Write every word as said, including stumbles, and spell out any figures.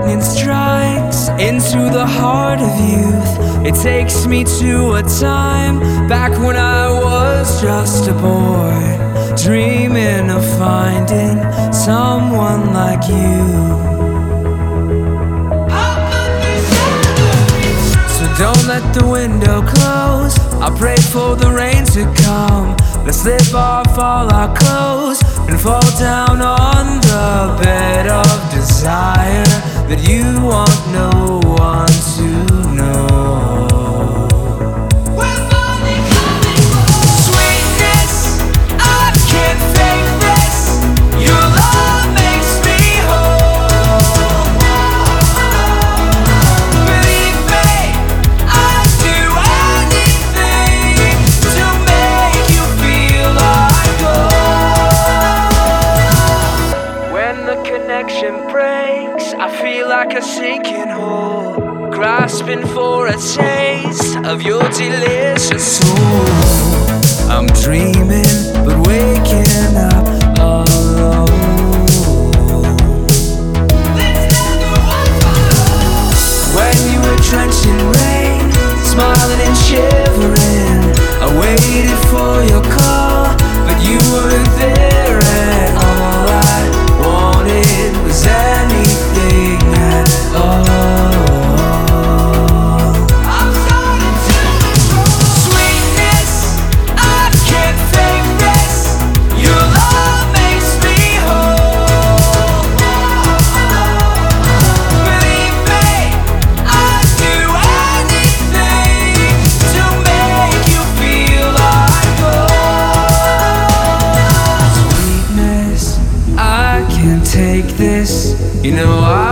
lightning strikes into the heart of youth. It takes me to a time back when I was just a boy, dreaming of finding someone like you. Don't let the window close, I pray for the rain to come. Let's slip off all our clothes and fall down on the bed of desire that you want no one to know. We're finally coming home. Sweetness, I can't fake this. Your love makes me whole. Believe me, I'd do anything to make you feel like home. When the connection breaks, I feel like a sinking hole, grasping for a taste of your delicious soul. I'm dreaming, but waking up alone. When you were drenched in rain, smiling and shivering, I waited for your call, but you weren't there, and all I wanted was anything at all. I'm starting to control. Sweetness, I can't fake this. Your love makes me whole. Believe me, I'd do anything to make you feel like home. Sweetness, I can't take this. You know I